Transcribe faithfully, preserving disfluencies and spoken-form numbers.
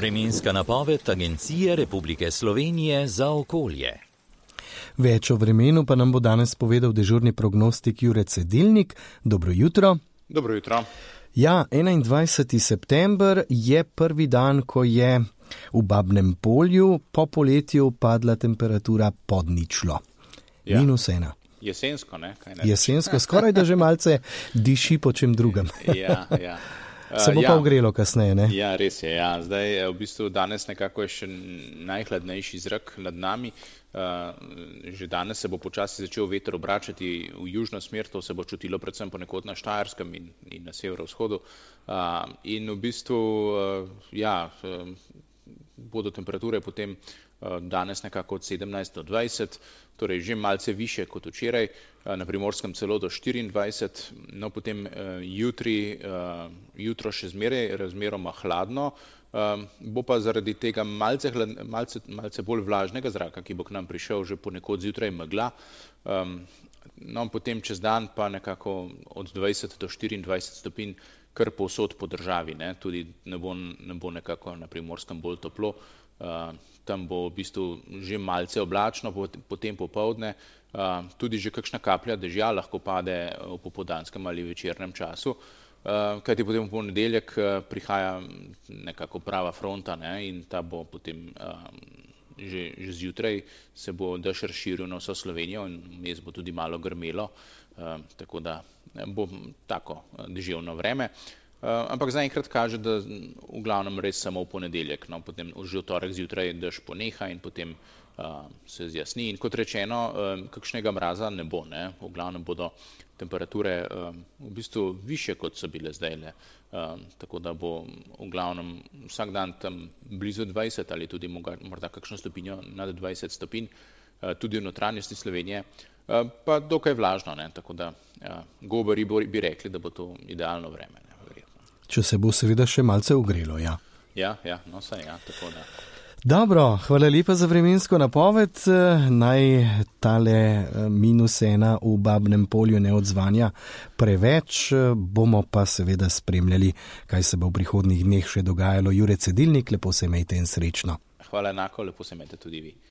Vremenska napoved Agencije Republike Slovenije za okolje. Več o vremenu pa nam bo danes povedal dežurni prognostik Jure Cedilnik. Dobro jutro. Dobro jutro. Ja, enaindvajseti september je prvi dan, ko je v Babnem Polju po poletju padla temperatura pod ničlo. Ja. Minus ena. Jesensko, ne? Kaj ne? Jesensko, skoraj da že malce diši po čem drugem. Ja, ja. Se bo uh, pa ja. ogrelo kasneje, ne? Ja, res je. Ja. Zdaj, v bistvu danes nekako je še najhladnejši zrak nad nami. Uh, že danes se bo počasi začel veter obračati v južno smer, to se bo čutilo predvsem ponekod na Štajerskem in, in na severovzhodu. Uh, in v bistvu, uh, ja, uh, bodo temperature potem uh, danes nekako od sedemnajst do dvajset, torej že malce više kot včeraj, uh, na Primorskem celo do štiriindvajset, no potem uh, jutri, uh, jutro še zmeraj razmeroma hladno. Um, bo pa zaradi tega malce, malce, malce bolj vlažnega zraka, ki bo k nam prišel že ponekod zjutraj megla. Um, no, potem čez dan pa nekako od dvajset do štiriindvajset stopinj kar povsod po državi, ne? Tudi ne bo, ne bo nekako na Primorskem bolj toplo. Uh, tam bo v bistvu že malce oblačno, potem popoldne, uh, tudi že kakšna kaplja dežja lahko pade v popoldanskem ali večernem času. Uh, kajti potem v ponedeljek uh, prihaja nekako prava fronta, ne, in ta bo potem uh, že, že zjutraj se bo dež razširil na vso Slovenijo in vmes bo tudi malo grmelo, uh, tako da bo tako deževno vreme. Uh, ampak zaenkrat kaže, da v glavnem res samo v ponedeljek, no, potem že v torek zjutraj dež poneha in potem uh, se zjasni. In kot rečeno, uh, kakšnega mraza ne bo, ne, v glavnem bodo temperature um, v bistvu više, kot so bile zdajle, um, tako da bo v glavnem vsak dan tam blizu dvajset ali tudi morda kakšno stopinjo nad dvajset stopinj, uh, tudi v notranjosti Slovenije, uh, pa dokaj vlažno, ne, tako da uh, gobari bi rekli, da bo to idealno vreme, ne, verjetno. Če se bo seveda še malce ogrelo, ja. Ja, ja, no saj, ja, tako da. Dobro, hvala lepa za vremensko napoved. Naj tale minus ena v Babnem Polju ne odzvanja preveč, bomo pa seveda spremljali, kaj se bo v prihodnjih dneh še dogajalo. Jure Cedilnik, lepo se imejte in srečno. Hvala enako, lepo se imejte tudi vi.